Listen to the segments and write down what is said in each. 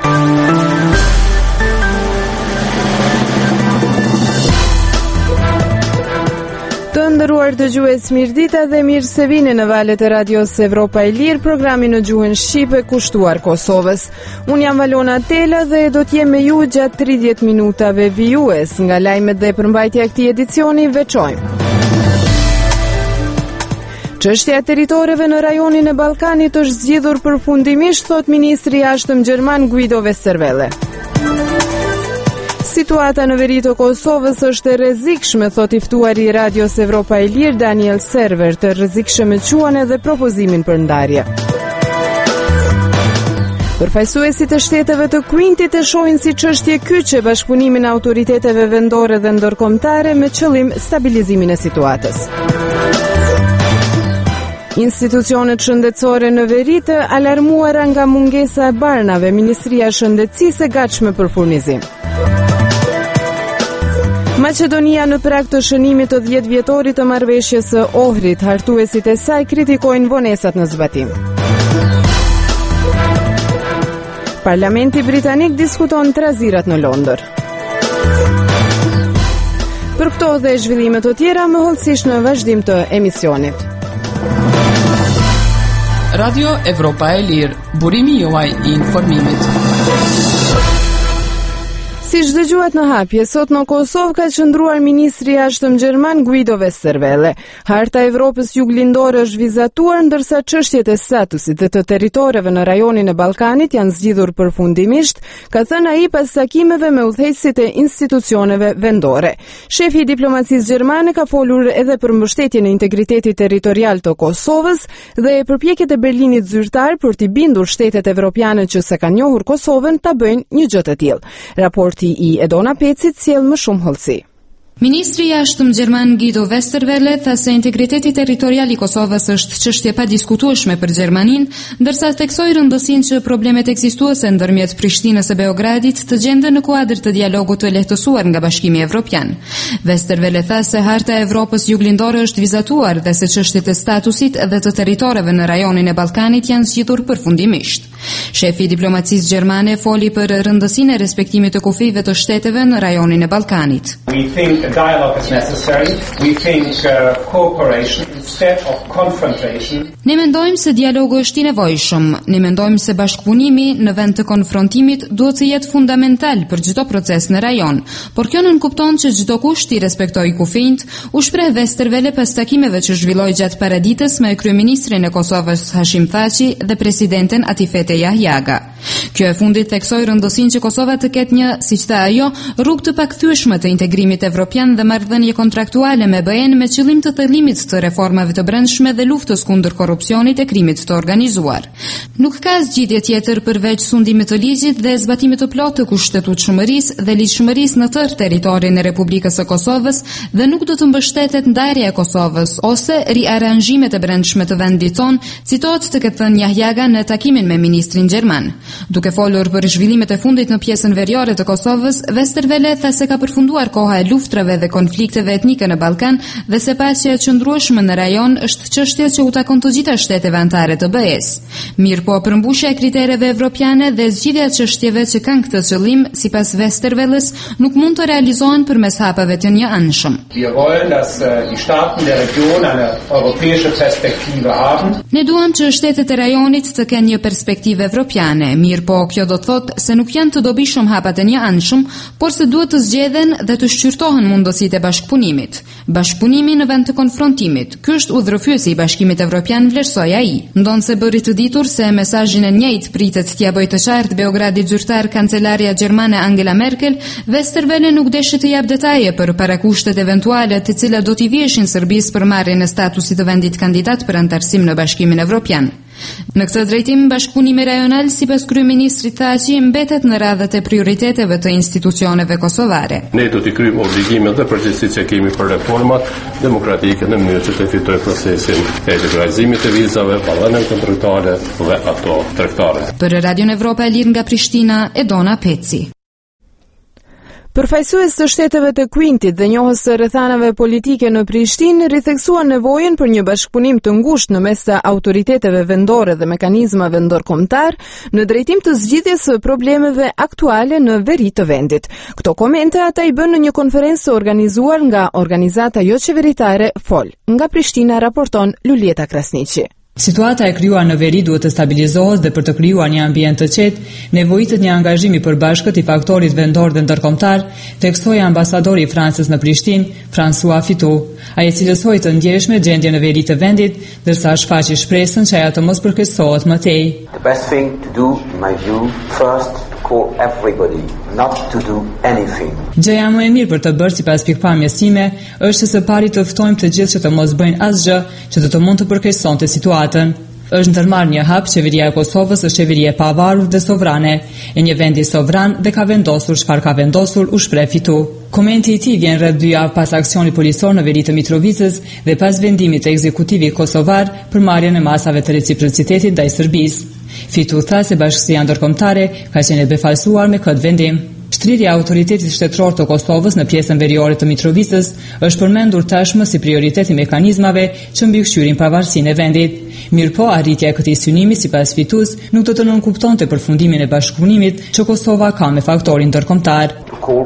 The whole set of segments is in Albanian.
Të nderuar dëgjues, mirëdita dhe mirë se vini në valët e radios Evropa e Lirë, programi në gjuhën shqipe kushtuar Kosovës. Unë jam Valona Tela dhe do t'jem me ju gjatë 30 minutave vijues. Nga lajmet dhe përmbajtja e këtij edicioni veçojmë. Çështja e territoreve në rajonin e Ballkanit është zgjidhur përfundimisht, thot ministri i jashtëm gjerman Guido Westerwelle. Situata në veri të Kosovës është e rrezikshme, thot i ftuari i radios Evropa e Lirë Daniel Server, të rrezikshme quan edhe propozimin për ndarje. Përfaqësuesit e shteteve të Quintit e shohin si çështje kyçe bashkëpunimin e autoriteteve vendore dhe ndërkombëtare me qëllim stabilizimin e situatës. Institucionet shëndetësore në veri të alarmuara nga mungesa e barnave, Ministria e Shëndetësisë e gatshme për furnizim. Maqedonia në prag të shënimit të 10 vjetorit të marrëveshjes së Ohrit, hartuesit e saj kritikojnë vonesat në zbatim. Parlamenti britanik diskuton trazirat në Londër. Për këto dhe zhvillimet të tjera, më hollësisht në vazhdim të emisionit. Radio Evropa e Lirë, burimi juaj i informimit. Si dëgjuat në hapje, sot në Kosovë ka qëndruar ministri i jashtëm gjerman Guido Westerwelle. Harta e Evropës juglindore është vizatuar, ndërsa çështjet e statusit dhe të territoreve në rajonin e Ballkanit janë zgjidhur përfundimisht, ka thënë ai pas takimeve me udhëheqësit e institucioneve vendore. Shefi i diplomacisë gjermane ka folur edhe për mbështetjen e integritetit territorial të Kosovës dhe përpjekjet e Berlinit zyrtar për t'i bindur shtetet evropiane që s'e kanë njohur Kosovën ta bëjnë një gjë të tillë. Raporti i Edona Pecit sjell më shumë hollësi. Ministri i jashtëm gjerman Guido Westerwelle tha se integriteti territorial i Kosovës është çështje pa diskutueshme për Gjermaninë, ndërsa theksoi rëndësinë që problemet ekzistuese ndërmjet Prishtinës e Beogradit të gjenden në kuadër të dialogut të lehtësuar nga Bashkimi Evropian. Westerwelle tha se Harta e Evropës juglindore është vizatuar dhe se çështjet e statusit dhe të territoreve në rajonin e Ballkanit janë zgjidhur përfundimisht. Shefi i diplomacisë gjermane foli për rëndësinë e respektimit të kufive të shteteve në rajonin e Ballkanit. Dialogue is necessary. We think cooperation instead of confrontation. Ne mendojmë se dialogu është i nevojshëm. Ne mendojmë se bashkëpunimi në vend të konfrontimit duhet të jetë fundamental për çdo proces në rajon, por kjo nënkupton që çdo kush t'i respektojë kufijt, u shpreh Westerwelle pas takimeve që zhvilloi gjatë paraditës me kryeministrin e Kosovës Hashim Thaçi dhe presidenten Atifete Jahjaga. Kjo e fundit theksoi rëndësinë që Kosova të ketë një, siç tha ajo, rrugë të pakthyeshme të integrimit evropian dhe marrëdhënie kontraktuale me BE-n me qëllim të thellimit të reformave të brendshme dhe luftës kundër korrupsionit e krimit të organizuar. Nuk ka zgjidhje tjetër përveç sundimit të ligjit dhe zbatimit të plotë të kushtetueshmërisë dhe ligjshmërisë në tërë territorin e Republikës së Kosovës dhe nuk do të mbështetet ndarja e Kosovës ose riaranxhimet e brendshme të vendit ton, citohet të ketë thënë Jahjaga në takimin me ministrin gjerman. Duke folur për zhvillimet e fundit në pjesën veriore të Kosovës, Westerwelle tha se ka përfunduar koha e luftrave dhe konflikteve etnike në Ballkan dhe se paqja e qëndrueshme në rajon është çështje që u takon të gjitha shteteve anëtare të BE-s. Mirëpo përmbushja e kritereve evropiane dhe zgjidhja e çështjeve që kanë këtë qëllim, sipas Westerwelles, nuk mund të realizohen përmes hapave të njëanshëm. Wir wollen, dass die Staaten der Region eine europäische Perspektive haben. Ne duam që shtetet e rajonit të kenë një perspektivë evropiane, mirëpo kjo do të thotë se nuk janë të dobishëm hapat e njëanshëm, por se duhet të zgjedhen dhe të shqyrtohen mundësitë e bashkëpunimit. Bashkëpunimi në vend të konfrontimit. Ky është udhërfyesi i Bashkimit Evropian, vlerësoi ai. Ndonse bëri të ditur se mesazhin e njëjtë pritet t'ia bëjë të qartë Beogradit zyrtar kancelaria gjermane Angela Merkel, Westerwelle nuk deshi të jap detaje për parakushtet eventuale të cilat do t'i vjeshin Serbisë për marrjen e statusit të vendit kandidat për antarësim në Bashkimin Evropian. Në këtë drejtim, bashkëpunimi rajonal, sipas kryeministrit Thaçi, mbetet në radhët e prioriteteve të institucioneve kosovare. Ne do t'i kryejmë obligimet dhe përgjegjësitë që kemi për reformat demokratike në mënyrë që të fitojë procesin e liberalizimit të vizave, ballënën kontraktare dhe ato tregtare. Për Radio Evropa e Lirë nga Prishtina, Edona Peci. Përfaqësues të shteteve të Kuintit dhe njohës së rrethanave politike në Prishtinë ritheksuan nevojën për një bashkëpunim të ngushtë në mes të autoriteteve vendore dhe mekanizmave ndërkombëtar në drejtim të zgjidhjes së problemeve aktuale në veri të vendit. Këto komente ata i bën në një konferencë organizuar nga organizata jo qeveritare FOL. Nga Prishtina raporton Lulieta Krasniqi. Situata e krijuar në veri duhet të stabilizohet dhe për të krijuar një ambient të qetë, nevojitet një angazhim i përbashkët i faktorit vendor dhe ndërkombëtar, theksoi ambasadori i Francës në Prishtinë, François Fitou. Ai cilësoi të ndjeshme gjendjen në veri të vendit, ndërsa shfaqi shpresën që ajo të mos përkeqësohet më tej. The best thing to do, in my view, first call everybody not to do anything. Gjëja më e mirë për të bërë sipas pikpamjes sime është se së pari të ftojmë të gjithë që të mos bëjnë asgjë që të mund të përkeqësonte situatën. Është ndërmarrë një hap, qeveria e Kosovës është qeveri e pavarur dhe sovrane, e një vendi sovran dhe ka vendosur çfarë ka vendosur, u shpreh Fitou. Komenti i tij vjen rreth 2 javë pas aksionit policor në veri të Mitrovicës dhe pas vendimit të ekzekutivit kosovar për marrjen e masave të reciprocitetit ndaj Serbisë. Fitou tha se bashkësia ndërkombëtare ka qenë e befalsuar me këtë vendim. Shtrirja e autoritetit shtetëror të Kosovës në pjesën veriore të Mitrovicës është përmendur tashmë si prioritet i mekanizmave që mbikëqyrin pavarësinë e vendit. Mirëpo arritja e këtij synimi sipas Fitus nuk do të nënkuptonte përfundimin e bashkëpunimit që Kosova ka me faktorin ndërkombëtar.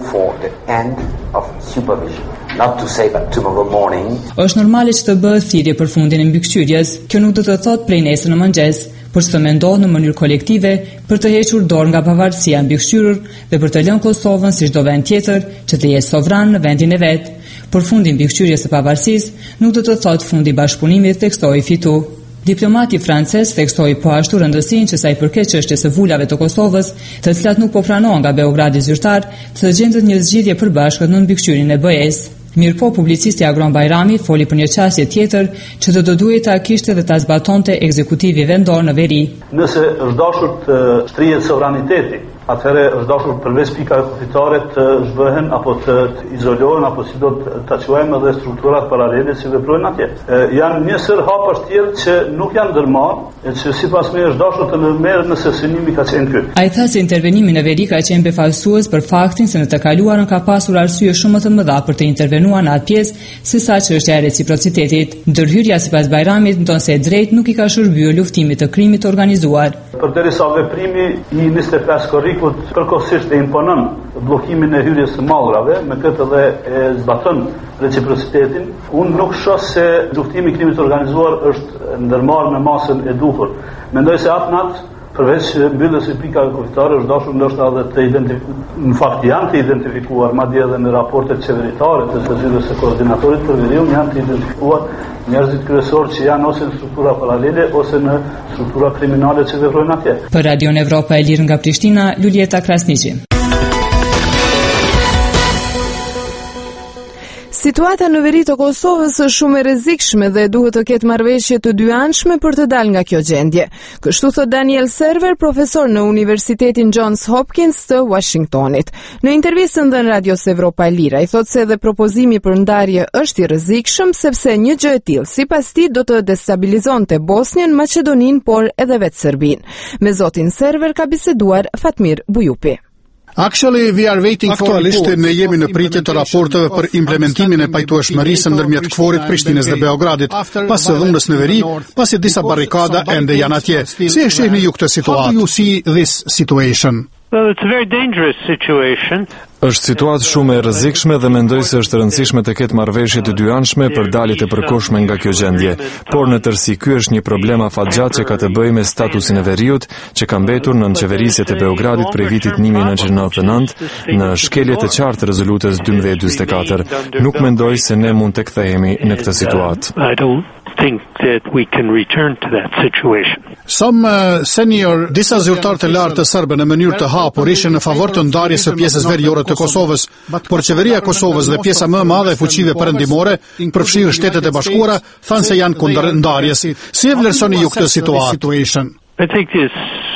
Është normale që të bëhet thirrje për fundin e mbikëqyrjes. Kjo nuk do të thotë prej nesër në mëngjes, por të mendohet në mënyrë kolektive për të hequr dorë nga pavarësia mbikëqyrur dhe për të lënë Kosovën si çdo vend tjetër që të jetë sovran në vendin e vet. Përfundi i mbikëqyrjes së pavarësisë nuk do të thotë fundi i bashkëpunimit, theksoi Fitou. Diplomati francez theksoi po ashtu rëndësinë që sa i përket çështjes së vulave të Kosovës, të cilat nuk po pranohen nga Beogradi zyrtar, të gjendet një zgjidhje përbashkët në mbikëqyrjen e BE-s. Mirëpo publicisti Agron Bajrami foli për një çështje tjetër që do duhej ta kishte dhe ta zbatonte ekzekutivi vendor në veri. Nëse është dashur të shtrihet sovraniteti, atëherë është dashur përveç pikave kufitare të zhvehen apo të izolohen apo si do ta quajmë edhe strukturat paralele që veprojnë atje. Janë një sër hapash tjerë që nuk janë ndërmarrë e që sipas me është dashur të merret nëse synimi ka qenë ky. Ai tha se intervenimi në veri ka qenë befalsues për faktin se në të kaluarën ka pasur arsye shumë më të mëdha për të intervenuar në atë pjesë sesa çështja e reciprocitetit. Ndërhyrja sipas Bajramit ndonë se drejt nuk i ka shërbyer luftimit të krimit të organizuar. Përderisa veprimi i 25 korrikut përkohësisht e imponon bllokimin e hyrjes së mallrave, me këtë edhe e zbaton reciprocitetin, unë nuk shoh se luftimi i krimit të organizuar është ndërmarrë me masën e duhur. Mendoj se atë përveç mbylljes së pikave kufitare është dashur ndoshta edhe të në fakt janë të identifikuar, madje edhe në raportet qeveritare të zgjedhjes së koordinatorit për veriun janë të identifikuar njerëzit kryesorë që janë ose në struktura paralele ose në struktura kriminale që veprojnë atje. Për Radio Evropa e Lirë nga Prishtina, Lulieta Krasniqi. Situata në veri të Kosovës është shumë e rrezikshme dhe duhet të ketë marrëveshje të dyanshme për të dalë nga kjo gjendje. Kështu thot Daniel Server, profesor në Universitetin Johns Hopkins të Washingtonit. Në intervistën dhënë Radios Evropa e Lira, i thot se edhe propozimi për ndarje është i rrezikshëm sepse një gjë e tillë sipas tij do të destabilizonte Bosnjën, Maqedoninë, por edhe vetë Serbinë. Me zotin Server ka biseduar Fatmir Bujupi. Aktualisht ne jemi në pritje të raporteve për implementimin e pajtueshmërisë ndërmjet KFOR-it, Prishtinës dhe Beogradit, pas së dhunës në veri, pasi disa barrikada ende janë atje. Si e shihni ju këtë situatë? How do you see this situation? Well, it's a very dangerous situation. Është situatë shumë e rrezikshme dhe mendoj se është rëndësishme të ketë marrëveshje të dyanshme për daljet e përkohshme nga kjo gjendje. Por në tërësi ky është një problem afatgjat që ka të bëjë me statusin e veriut që ka mbetur në qeverisjet e Beogradit prej vitit 1999 në shkelje të qartë të rezolutës 1244. Nuk mendoj se ne mund të kthehemi në këtë situatë. Think that we can return to that situation. Disa zyrtar të lartë të serbë në mënyrë të hapur ishin në favor të ndarjes së pjesës veriore të Kosovës, por qeveria e Kosovës dhe pjesa më e madhe e fuqive perëndimore, përfshirë Shtetet e Bashkuara, thanë se janë kundër ndarjes. Si e vlerësoni ju këtë situatë? I think this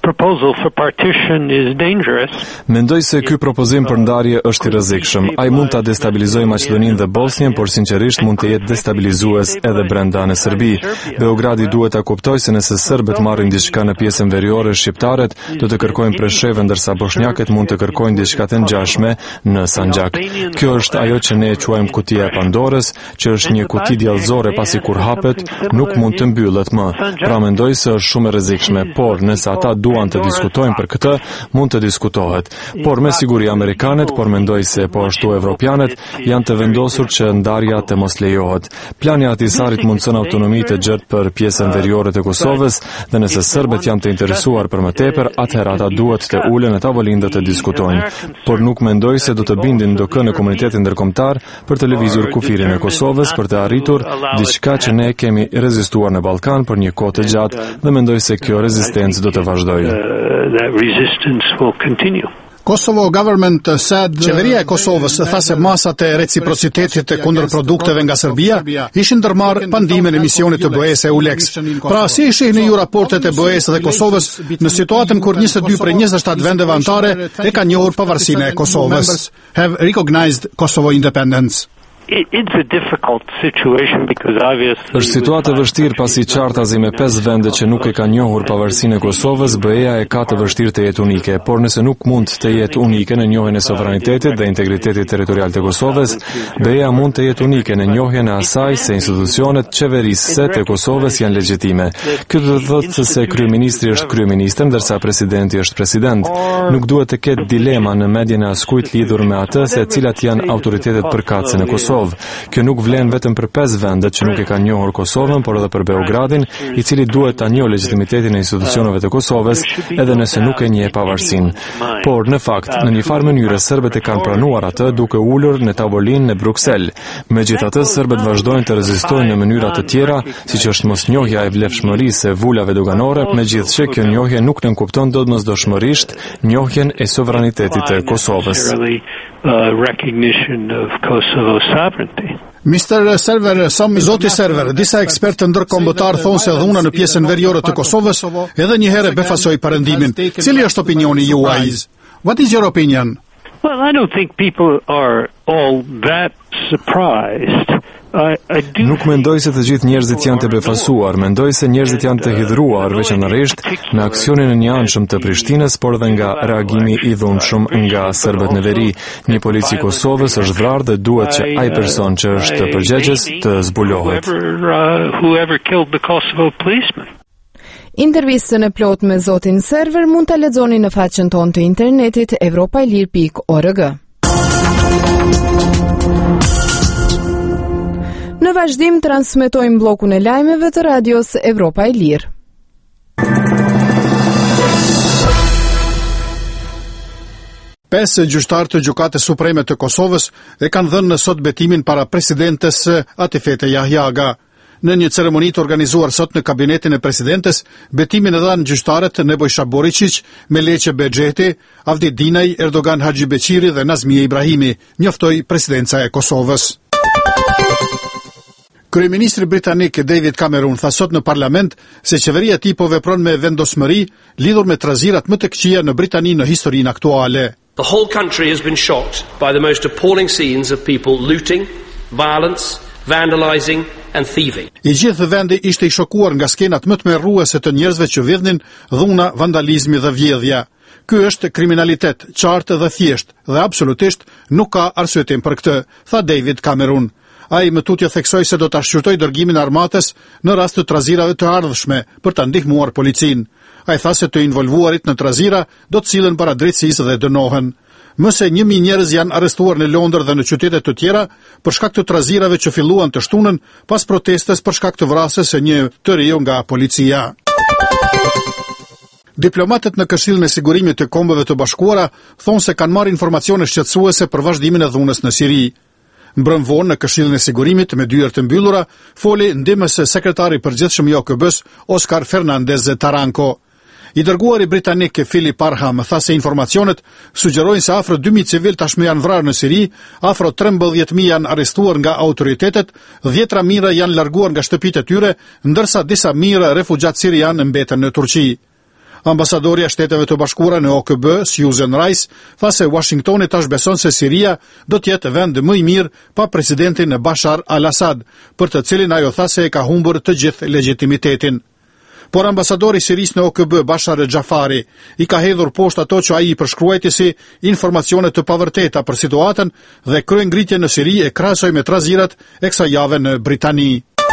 proposal for partition is dangerous. Mendoj se ky propozim për ndarje është i rrezikshëm. Ai mund ta destabilizojë Maqedoninë dhe Bosnjën, por sinqerisht mund të jetë destabilizues edhe brenda në Serbi. Beogradi duhet ta kuptojë se nëse serbët marrin diçka në pjesën veriore, shqiptarët do të kërkojnë presheve, ndërsa bosnjakët mund të kërkojnë diçka të ngjashme në Sanxhak. Kjo është ajo që ne e quajmë kutia e Pandorës, që është një kuti djallëzore pasi kur hapet nuk mund të mbyllet më. Pra mendoj se është shumë e rrezikshme, por nëse ata duan të diskutojnë për këtë, mund të diskutohet. Por me siguri amerikanët, por mendoj se po ashtu evropianët, janë të vendosur që ndarja të mos lejohet. Plani i Ahtisarit mundson autonomi të gjertë për pjesën veriore të Kosovës, dhe nëse serbët janë të interesuar për më tepër, atëherë ata duhet të ulen në tavolinë dhe të diskutojnë. Por nuk mendoj se do të bindin ndokë në komunitetin ndërkombëtar për të lëvizur kufirin e Kosovës për të arritur diçka që ne kemi rezistuar në Ballkan për një kohë të gjatë, dhe mendoj se kjo rezistencë do të vazhdojë. That resistance will continue. Kosovo government said qeveria e Kosovës tha se masat e reciprocitetit të kundër produkteve nga Serbia ishin ndërmarrë pa ndihmën e misionit të BE-s EULEX. Pra, si shihni ju raportet e BE-s dhe Kosovës në situatën kur 22 prej 27 vendeve anëtare e kanë njohur pavarësinë e Kosovës? Have recognized Kosovo independence. It's a difficult situation because obviously Është situatë e vështirë pasi qartazi me 5 vende që nuk e kanë njohur pavarësinë e Kosovës, BE-ja e ka të vështirë të jetë unike, por nëse nuk mund të jetë unike në njohjen e sovranitetit dhe integritetit territorial të Kosovës, BE-ja mund të jetë unike në njohjen e asaj se institucionet qeverisëse të Kosovës janë legjitime. Kjo do të thotë se kryeministri është kryeministër, ndërsa presidenti është president. Nuk duhet të ketë dilema në mendjen e askujt lidhur me atë se cilat janë autoritetet përkatëse në Kosovë. Kjo nuk vlen vetëm për 5 vendet që nuk e kanë njohur Kosovën, por edhe për Beogradin, i cili duhet ta njohë legitimitetin e institucioneve të Kosovës, edhe nëse nuk e njeh pavarësinë. Por në fakt, në një farë mënyrë serbët e kanë pranuar atë duke ulur në tavolinë në Bruksel. Megjithatë, serbët vazhdojnë të rezistojnë në mënyra të tjera, siç është mosnjohja e vlefshmërisë e vulave doganore, megjithse kjo njohje nuk nënkupton domosdoshmërisht njohjen e sovranitetit të Kosovës. Recognition of Kosovo sovereignty. Mr. Server, Zoti Server, disa ekspertë ndërkombëtar thonë se dhuna në pjesën veriore të Kosovës edhe një herë befasoi perëndimin. Cili është opinioni juaj? What is your opinion? Well, I don't think people are all that surprised. Nuk mendoj se të gjithë njerëzit janë të befasuar, mendoj se njerëzit janë të hidhruar veçanërisht me aksionin e njëanshëm të Prishtinës, por edhe nga reagimi i dhunshëm nga serbët në veri. Një polici i Kosovës është vrarë dhe duhet që ai person që është përgjegjës të zbulohet. Intervistën e plot me zotin Server mund ta lexoni në faqen tonë të internetit evropailir.org. Në vazhdim transmetojmë bllokun e lajmeve të radios Evropa e Lirë. Pesë gjyqtarë të Gjykatës Supreme të Kosovës e kanë dhënë në sot betimin para presidentes Atifete Jahjaga. Në një ceremoni të organizuar sot në kabinetin e presidentes, betimin e dhanë gjyqtarët Nebojša Boričić, Meleqe Bexheti, Avdi Dinaj, Erdogan Haxhibeqiri dhe Nazmije Ibrahimi, njoftoi presidenca e Kosovës. Kryeministri britanik David Cameron tha sot në parlament se qeveria e tij po vepron me vendosmëri lidhur me trazirat më të këqija në Britani në historinë aktuale. The whole country has been shocked by the most appalling scenes of people looting, violence, vandalizing and thieving. I gjithë vendi ishte i shokuar nga skenat më të merruese të njerëzve që vjedhnin, dhuna, vandalizmi dhe vjedhja. Ky është kriminalitet, qartë dhe thjesht, dhe absolutisht nuk ka arsyetim për këtë, tha David Cameron. Ai më tutje theksoi se do ta shqyrtoj dërgimin e armatës në rast të trazirave të ardhshme për ta ndihmuar policinë. Ai tha se të involvuarit në trazira do të sillen para drejtësisë dhe dënohen. Më se 1000 njerëz janë arrestuar në Londër dhe në qytete të tjera për shkak të trazirave që filluan të shtunën pas protestës për shkak të vrasjes së një të riu nga policia. Diplomatët në Këshillin e Sigurimit të Kombeve të Bashkuara thonë se kanë marrë informacione shqetësuese për vazhdimin e dhunës në Siri. Mbrëm vonë në Këshillin e Sigurimit me dyert të mbyllura, foli ndihmës sekretari i përgjithshëm i OKB-s Oscar Fernandez Taranco. I dërguari britanik Philip Parham tha se informacionet sugjerojnë se afro 2000 civil tashmë janë vrarë në Siri, afro 13.000 janë arrestuar nga autoritetet, 10 mijëra janë larguar nga shtëpitë e tyre, ndërsa disa mijë refugjat sirianë mbeten në Turqi. Ambasadorja Shteteve të Bashkuara në OKB, Susan Rice, tha se Washingtoni tash beson se Siria do të jetë vend më i mirë pa presidentin Bashar al-Assad, për të cilin ajo tha se e ka humbur të gjithë legitimitetin. Por ambasadori i Sirisë në OKB, Bashar Jafari, i ka hedhur poshtë ato që ai i përshkruajti si informacione të pavërteta për situatën dhe kryengritjen në Siri e krahasoi me trazirat e kësaj jave në Britani.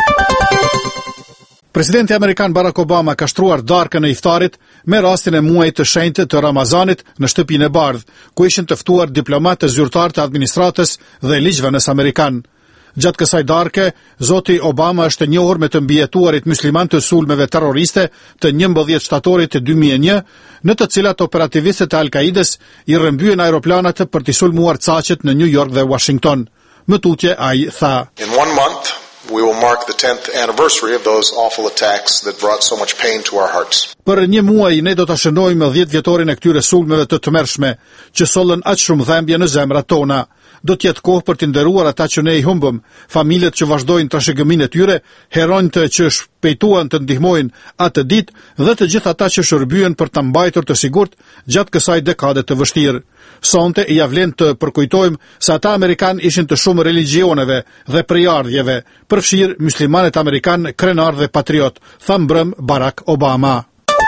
Presidenti amerikan Barack Obama ka shtruar darkën e iftarit me rastin e muajit të shenjtë të Ramazanit në shtëpinë e bardhë, ku ishin të ftuar diplomatë zyrtar të administratës dhe ligjvënës amerikan. Gjatë kësaj darke, zoti Obama është njohur me të mbijetuarit musliman të sulmeve terroriste të 11 shtatorit të 2001, në të cilat operativistët e Al-Qaides i rrëmbyen aeroplanat për t'i sulmuar caqet në New York dhe Washington. Më tutje ai tha: In 1 month, we will mark the 10th anniversary of those awful attacks that brought so much pain to our hearts. Për 1 muaj ne do ta shënojmë 10 vjetorin e këtyre sulmeve të tmerrshme, që sollën aq shumë dhimbje në zemrat tona. Do të jetë kohë për të nderuar ata që ne i humbëm, familjet që vazhdojnë trashëgiminë e tyre, heronjtë që shpejtuan të ndihmojnë atë ditë dhe të gjithë ata që shërbyen për ta mbajtur të sigurt gjatë kësaj dekade të vështirë. Sonte ia vlen të përkujtojmë se ata amerikanë ishin të shumë religioneve dhe prejardhjeve, përfshirë muslimanët amerikan, krenar dhe patriot, tha mbrëm Barack Obama.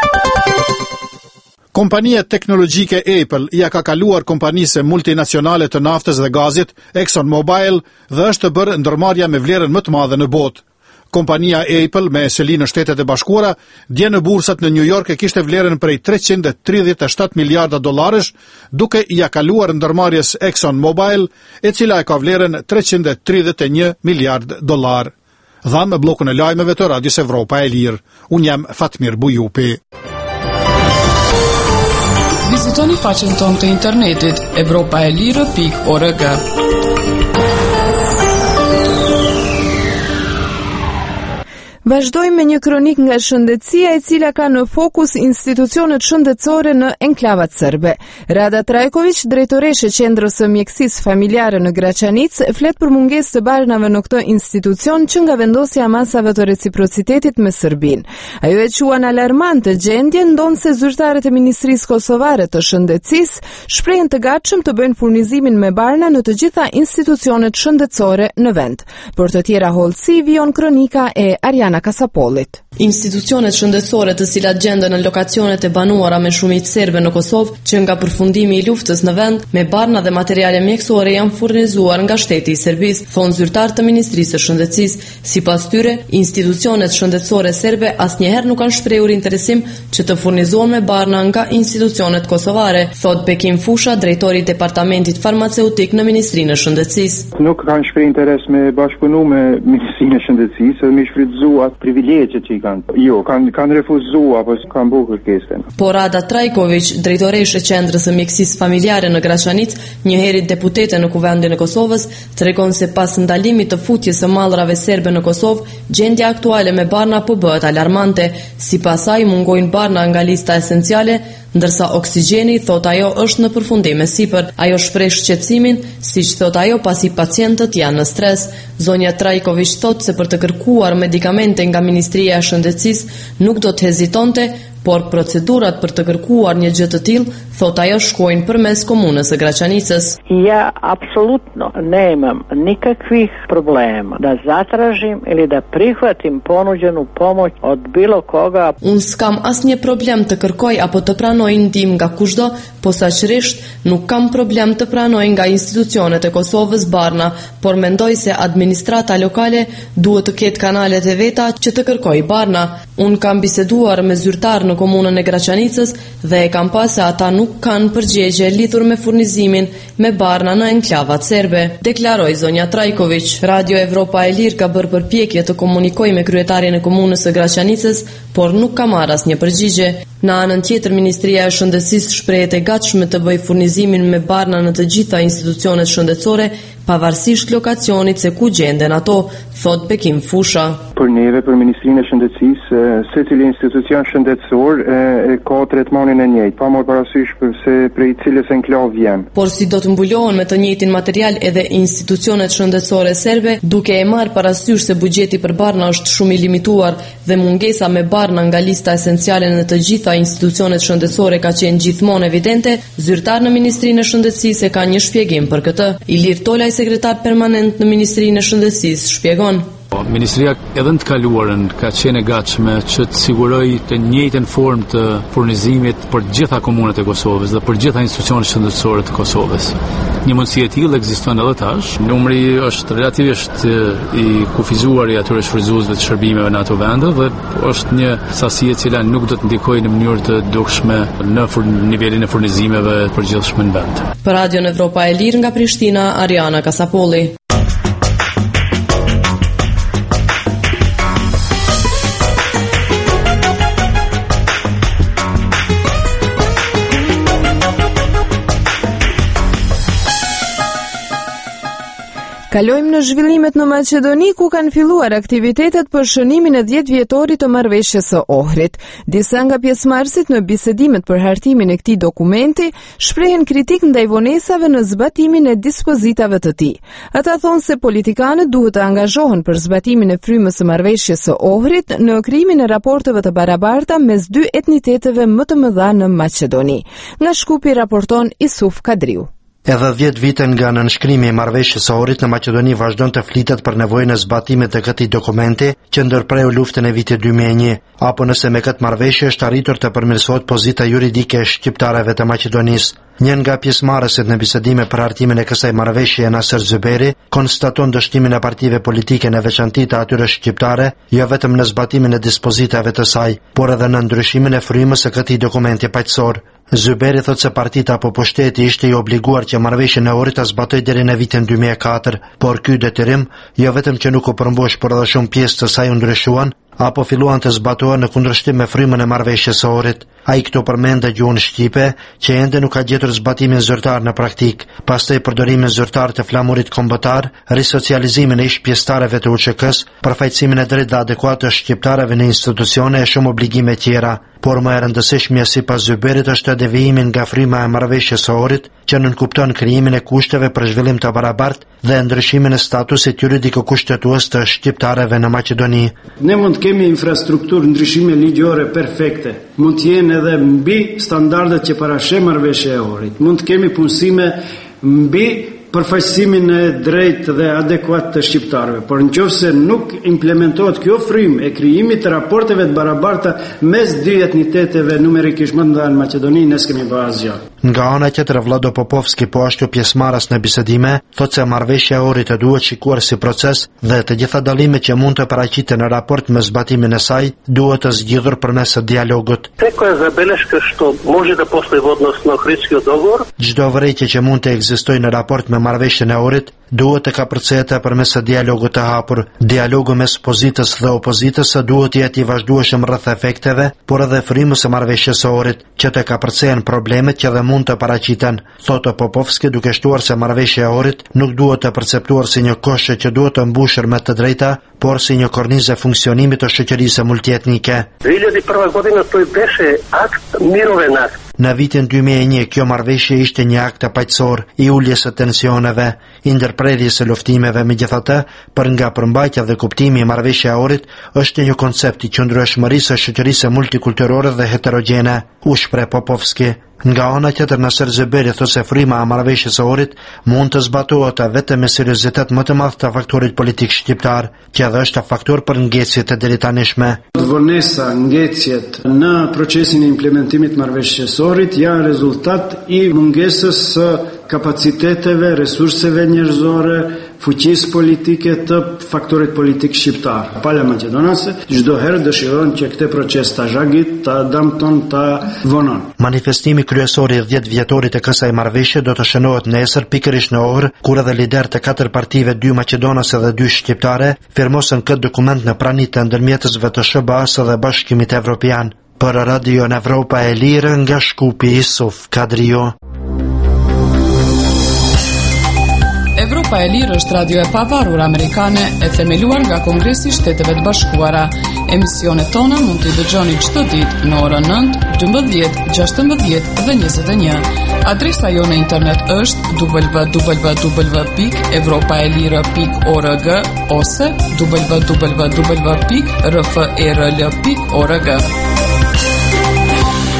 Kompania teknologjike Apple ja ka kaluar kompanisë multinacionale të naftës dhe gazit, ExxonMobil, dhe është bërë ndërmarrja me vlerën më të madhe në botë. Kompania Apple, me seli në Shtetet e Bashkuara, dje në bursat në New York e kishte vlerën prej 337 miliarda dollarësh, duke ja kaluar ndërmarrjes ExxonMobil, e cila e ka vlerën 331 miliard dollar. Dhamë blokun e lajmeve të Radios Evropa e Lirë. Unë jam Fatmir Bujupi. Vizitoni faqen tonë të internetit evropaelire.org. Vazhdojmë me një kronik nga shëndetësia e cila ka në fokus institucionet shëndetësore në enklavat serbe. Rada Trajković, drejtoreshe qendrës së mjekësisë familjare në Graçanic, flet për mungesë të barnave në këtë institucion që nga vendosja masave të reciprocitetit me Serbinë. Ajo e quan alarmante gjendjen, ndonse zyrtarët e Ministrisë Kosovare të Shëndetësisë shprehen të gatshëm të bëjnë furnizimin me barna në të gjitha institucionet shëndetësore në vend. Për të tjera hollësi vijon kronika e Ariana Kasapolit. Institucionet shëndetësore të cilat gjenden në lokacionet e banuara me shumicë serbe në Kosovë, që nga përfundimi i luftës në vend, me barna dhe materiale mjekësore janë furnizuar nga shteti i Serbisë, thonë zyrtar të Ministrisë së Shëndetësisë. Sipas tyre, institucionet shëndetësore serbe asnjëherë nuk kanë shprehur interesim që të furnizohen me barna nga institucionet kosovare, thot Bekim Fusha, drejtori i departamentit farmaceutik në Ministrinë e Shëndetësisë. Nuk kanë shprehur interes me bashkëpunu me Ministrinë e Shëndetësisë, dhe me shfrytëzuar privilegjet që kanë refuzuar apo kanë bërë kërkesën. Por Rada Trajković, drejtoreshe e qendrës së mjekësisë familjare në Graçanic, një herë deputete në Kuvendin e Kosovës, tregon se pas ndalimit të futjes së mallrave serbe në Kosovë, gjendja aktuale me barna po bëhet alarmante. Sipas saj mungojnë barna nga lista esenciale, ndërsa oksigjeni, thot ajo, është në përfundim e sipër. Ajo shpreh shqetësimin, siç thot ajo, pasi pacientët janë në stres. Zonja Trajković thot se për të kërkuar medikamente nga Ministria e Shëndetësisë nuk do të hezitonte, por procedurat për të kërkuar një gjë të tillë, thot ajo, shkojnë përmes komunës së Graçanicës. Ja apsolutno nemam nikakvih problema da zatražim ili da prihvatim ponuđenu pomoć od bilo koga. Unë s'kam asnjë problem të kërkoj apo të pranoj ndihmë nga kushdo, posaçërisht nuk kam problem të pranoj nga institucionet e Kosovës barna, por mendoj se administrata lokale duhet të ketë kanalet e veta që të kërkoj barna. Unë kam biseduar me zyrtar në komunën e Graçanicës dhe e kam pasë se ata nuk kanë përgjigje lidhur me furnizimin me barna në enklavat serbe, deklaroi zonja Trajković. Radio Evropa e Lirë ka bërë përpjekje të komunikojë me kryetarin e komunës së Graçanicës, por nuk ka marrë asnjë përgjigje. Në anën tjetër, Ministria e Shëndetësisë shprehet e gatshme të bëjë furnizimin me barna në të gjitha institucionet shëndetësore, pavarësisht lokacionit se ku gjenden ato, thot Bekim Fusha. Për neve, për Ministrinë e Shëndetësisë, secili institucion shëndetësor e ka tretmanin e njëjtë, pa marrë parasysh se prej cilës enklav vjen. Por si do të mbulohen me të njëjtin material edhe institucionet shëndetësore serbe, duke e marrë parasysh se buxheti për barna është shumë i limituar dhe mungesa me barna nga lista esenciale në të gjitha nga institucionet shëndetësore ka qenë gjithmonë evidente, zyrtar në Ministrinë e Shëndetësisë ka një shpjegim për këtë. Ilir Tolaj, sekretar permanent në Ministrinë e Shëndetësisë, shpjegon. Ministria edhe në të kaluarën ka qenë e gatshme që të siguroj të njëjtën formë të furnizimit për gjitha komunat e Kosovës dhe për gjitha institucionet shëndetësore të Kosovës. Një mundësi e tillë ekziston edhe tash. Numri është relativisht i kufizuar i atyre shfrytëzuesve të shërbimeve në ato vende dhe është një sasi e cila nuk do të ndikojë në mënyrë të dukshme në nivelin e furnizimeve të përgjithshme në vend. Për Radion Evropa e Lirë nga Prishtina, Ariana Kasapolli. Kalojmë në zhvillimet në Maqedoni, ku kanë filluar aktivitetet për shënimin e 10 vjetorit të marrëveshjes së Ohrit. Disa nga pjesëmarrësit në bisedimet për hartimin e këtij dokumenti shprehen kritik ndaj vonesave në zbatimin e dispozitave të tij. Ata thonë se politikanët duhet të angazhohen për zbatimin e frymës së marrëveshjes së Ohrit në krijimin e raporteve të barabarta mes dy etniteteve më të mëdha në Maqedoni. Nga Shkupi raporton Isuf Kadriu. Edhe 10 vite nga nënshkrimi i marrëveshjes së Ohrit në Maqedoni vazhdon të flitet për nevojën e zbatimit të këtij dokumenti që ndërpreu luftën e vitit 2001, apo nëse me këtë marrëveshje është arritur të përmirësohet pozita juridike e shqiptarëve të Maqedonisë. Një nga pjesëmarrësit në bisedime për hartimin e kësaj marrëveshje, Naser Zyberi, konstaton dështimin e partive politike në veçanti të atyre shqiptare, jo vetëm në zbatimin e dispozitave të saj, por edhe në ndryshimin e frymës së këtij dokumenti paqësor. Zyberi thot se partita apo pushteti ishte i obliguar që marrëveshjen e Ohrit ta zbatoj deri në vitin 2004, por ky detyrim jo vetëm që nuk u përmbush, por edhe shumë pjesë të saj u ndryshuan apo filluan të zbatohen në kundërshtim me frymën e marrëveshjes së Ohrit. Ai këto përmend gjuhën shqipe, që ende nuk ka gjetur zbatimin zyrtar në praktik, pastaj përdorimin zyrtar të flamurit kombëtar, risocializimin e ish-pjesëtarëve të UÇK-s, përfaqësimin e drejtë dhe adekuat të shqiptarëve në institucione e shumë obligime tjera. Por më e rëndësishmja sipas Zyberit është devijimi nga fryma e marrëveshjes së Ohrit, që nënkupton krijimin e kushteve për zhvillim të barabartë dhe ndryshimin e statusit juridik kushtetues të shqiptarëve në Maqedoni. Ne mund të kemi infrastrukturë ndryshime ligjore perfekte, mund të jenë edhe mbi standardet që parashë marrëveshja e Ohrit, mund të kemi punësime mbi përfaqësimin e drejtë dhe adekuat të shqiptarëve, por nëse nuk implementohet kjo frymë e krijimit të raporteve të barabarta mes dy etniteteve numerikisht më të mëdha në Maqedoni, ne s'kemi bërë asgjë. Nga ana tjetër, Vlado Popovski, po ashtu pjesëmarrës në bisedime, thotë se marrëveshja e Ohrit duhet shikuar si proces dhe të gjitha dallimet që mund të paraqiten në raport me zbatimin e saj duhet të zgjidhur përmes dialogut. Çdo vërejtje që mund të ekzistojë në raport me marrëveshjen e Ohrit duhet të kapërceta përmes dialogut të hapur. Dialogu mes pozitës dhe opozitës duhet të jetë i vazhdueshëm rreth efekteve, por edhe frymës së marrëveshjes së Ohrit, që të kapërcehen problemet që dhe mund të paraqiten. Thotë Popovski, duke shtuar se marrëveshja e Ohrit nuk duhet të perceptuar si një koshe që duhet të mbushur me të drejta, por si një kornizë funksionimit të shoqërisë multietnike. Në vitin 2001, kjo marrëveshje ishte një akt paqësor i uljes së tensioneve, i ndërprerjes së luftimeve. Megjithatë, për nga përmbajtja dhe kuptimi i marrëveshjes së Ohrit është një koncept i qëndrueshmërisë së shoqërisë multikulturore dhe heterogene, u shpreh Popovski. Nga ana tjetër, Naser Zyberi thotë se fryma e marrëveshjes së Ohrit mund të zbatohet vetëm me seriozitet më të madh të faktorit politik shqiptar, që edhe është faktor për ngecjet e deritanishme. Vonesa, ngecjet në procesin e implementimit të marrëveshjes së Ohrit janë rezultat i mungesës së kapaciteteve, resurseve njerëzore, fuqisë politike të faktorit politik shqiptar. Pala maqedonase çdo herë dëshiron që këtë proces ta zhagit, ta damton, ta vonon. Manifestimi kryesor i 10 vjetorit të kësaj marrëveshje do të shënohet nesër pikërisht në Ohr, kur edhe lider të 4 partive, 2 maqedonase dhe 2 shqiptare, firmosën këtë dokument në praninë të ndërmjetësve të SBA-s dhe Bashkimit Evropian. Për Radio Evropa e Lirë, nga Shkupi, Isuf Kadriu. Evropa e Lirë është radio e pavarur amerikane e themeluar nga Kongresi i Shteteve të Bashkuara. Emisionet tona mund t'i dëgjoni çdo ditë në orën 9, 12, 16 dhe 21. Adresa jo në internet është www.evropaelire.org ose www.rferl.org.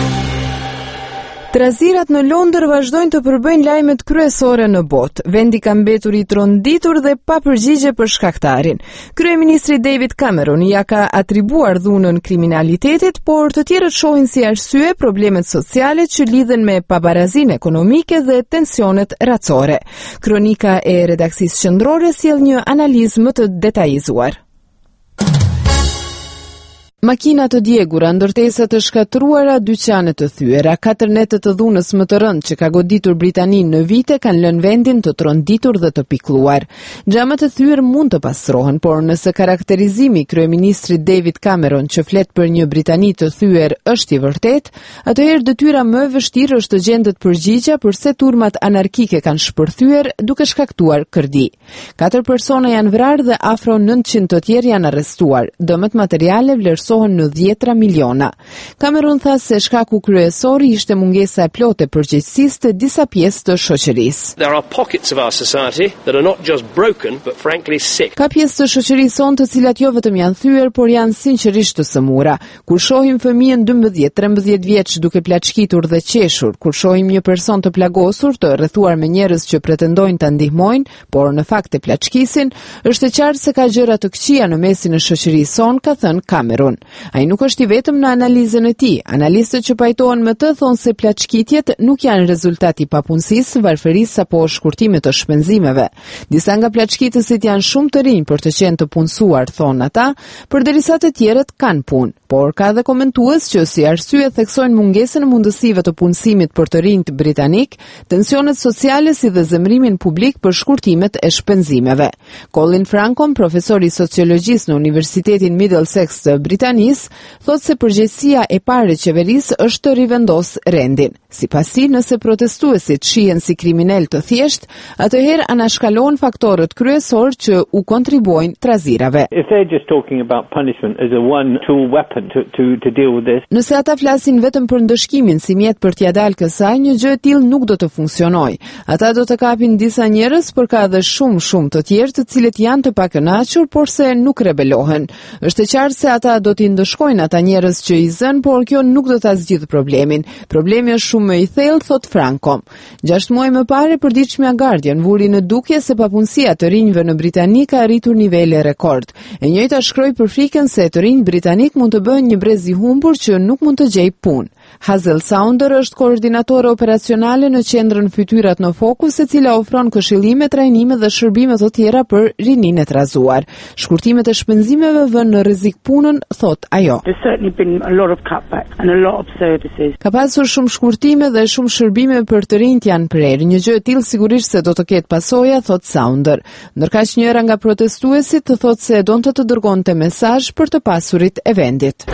Trazirat në Londër vazhdojnë të përbëjnë lajmet kryesore në botë. Vendi ka mbetur i tronditur dhe pa përgjigje për shkaktarin. Kryeministri David Cameron ja ka atribuar dhunën kriminalitetit, por të tjerët shohin si arsye problemet sociale që lidhen me pabarazinë ekonomike dhe tensionet racore. Kronika e redaksisë qendrore sjell një analizë më të detajzuar. Makina të djegura, ndërtesa të shkatruara, dyqane të thyera, 4 nete të dhunës më të rëndë që ka goditur Britaninë në vite kanë lënë vendin të tronditur dhe të pikëlluar. Xhamat e thyer mund të pastrohen, por nëse karakterizimi i kryeministrit David Cameron që flet për një Britani të thyer është i vërtet, atëherë detyra më e vështirë është të gjendet përgjigja përse turmat anarkike kanë shpërthyer duke shkaktuar kërdi. 4 persona janë vrarë dhe afro 900 të tjerë janë arrestuar. Dëmet materiale vlerësohen në 10 miliona. Cameron tha se shkaku kryesor ishte mungesa e plotë e përgjegjësisë të disa pjesë të shoqërisë. There are pockets of our society that are not just broken but frankly sick. Ka pjesë të shoqërisë sonë të cilat jo vetëm janë thyer, por janë sinqerisht të sëmura. Kur shohim fëmijën 12-13 vjeç duke plaçkitur dhe qeshur, kur shohim një person të plagosur, të rrethuar me njerëz që pretendojnë ta ndihmojnë, por në fakt e plaçkisin, është e qartë se ka gjëra të këqija në mesin e shoqërisë sonë, ka thënë Cameron. Ai nuk është i vetëm në analizën e tij. Analistët që pajtohen me të thonë se plaçkitjet nuk janë rezultat i papunësisë, varfërisë apo shkurtimit të shpenzimeve. Disa nga plaçkitësit janë shumë të rinj për të qenë të punësuar, thonë ata, përderisa të tjerët kanë punë. Por ka dhe komentues që si arsye theksojnë mungesën e mundësive të punësimit për të rinjt britanik, tensionet sociale si dhe zemrimin publik për shkurtimet e shpenzimeve. Colin Francom, profesor i sociologjisë në Universitetin Middlesex të Britanisë, thot se përgjegjësia e parë e qeverisë është të rivendos rendin. Sipasi, nëse protestuesit shihen si kriminal të thjesht, atëherë anashkalon faktorët kryesor që u kontribuojnë trazirave. If they're just talking about punishment as a one-tool weapon to deal with this. Nëse ata flasin vetëm për ndëshkimin si mjet për t'ia dalë kësaj, një gjë e tillë nuk do të funksionojë. Ata do të kapin disa njerëz, por ka edhe shumë të tjerë të cilët janë të pakënaqur, por se nuk rebelohen. Është e qartë se ata do t'i ndëshkojnë ata njerëz që i zën, por kjo nuk do ta zgjidhë problemin. Problemi është shumë më i thellë, thot Franco. 6 muaj më parë, përditshmja Guardian vuri në dukje se papunësia të rinjve në Britani ka arritur nivele rekord. E njëjta shkroi për frikën se të rinj britanik mund të bëhen një brez i humbur që nuk mund të gjejë punë. Hazel Sounder është koordinatore operacionale në qendrën Fytyrat në Fokus, e cila ofron këshillime, trajnime dhe shërbime të tjera për rininë e trazuar. Shkurtimet e shpenzimeve vënë në rrezik punën, thot ajo. Ka pasur shumë shkurtime dhe shumë shërbime për të rinjt janë prerë. Një gjë e tillë sigurisht se do të ketë pasoja, thot Sounder. Ndërkaq njëra nga protestuesit të thot se donte të dërgonte mesazh për të pasurit e vendit.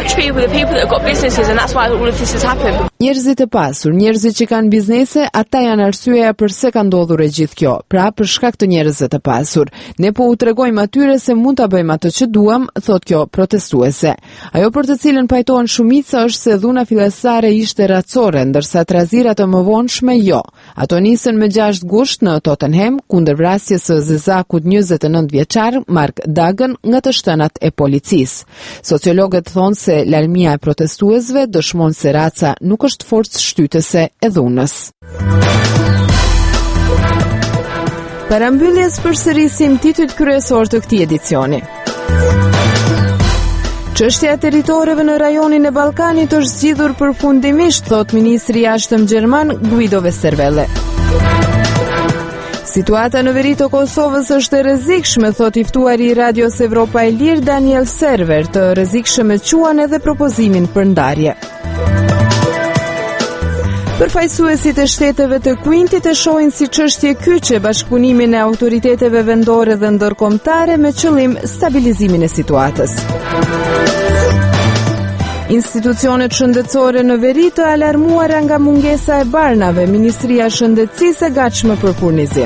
Njerëzit e pasur, njerëzit që kanë biznese, ata janë arsyeja pse ka ndodhur e gjithë kjo. Pra, për shkak të njerëzve të pasur. Ne po u tregojmë atyre se mund ta bëjmë atë që duam, thot kjo protestuese. Ajo për të cilën pajtohen shumica është se dhuna fillestare ishte racore, ndërsa trazirat e mëvonshme jo. Ato nisën me 6 gusht në Tottenham, kundër vrasjes së zezakut 29 vjeçar Mark Duggan nga të shtënat e policisë. Sociologët thonë se larmia e protestuesve dëshmon se raca nuk është forcë shtytëse e dhunës. Parambylljes përsërisim titujt kryesor të këtij edicioni. Çështja e territoreve në rajonin e Ballkanit është zgjidhur përfundimisht, thot ministri i jashtëm gjerman Guido Westerwelle. Situata në veri të Kosovës është e rrezikshme, thot i ftuari i Radios Evropa e Lirë Daniel Server, të rrezikshme quan edhe propozimin për ndarje. Përfaqësuesit e shteteve të Kuintit e shohin si çështje kyçe bashkëpunimin e autoriteteve vendore dhe ndërkombëtare me qëllim stabilizimin e situatës. Institucionet shëndetësore në veri të alarmuara nga mungesa e barnave, Ministria e Shëndetësisë e gatshme për furnizim.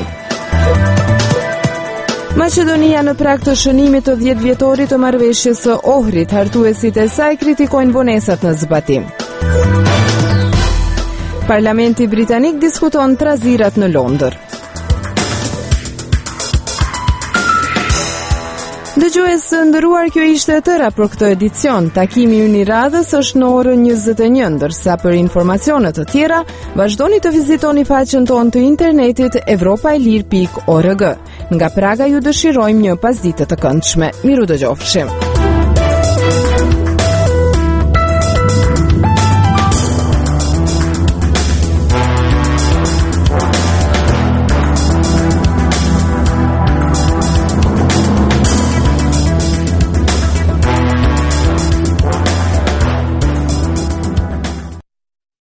Maqedonia në prag të shënimit të 10 vjetorit të marrëveshjes së Ohrit, hartuesit e saj kritikojnë vonesat në zbatim. Parlamenti britanik diskuton trazirat në Londër. Dëgjues së nderuar, kjo ishte e tëra për këtë edicion. Takimi ynë i radhës është në orën 21, ndërsa për informacione të tjera vazhdoni të vizitoni faqen tonë të internetit evropailir.org. Nga Praga ju dëshirojmë një pasdite të këndshme. Miru dëgjofshim.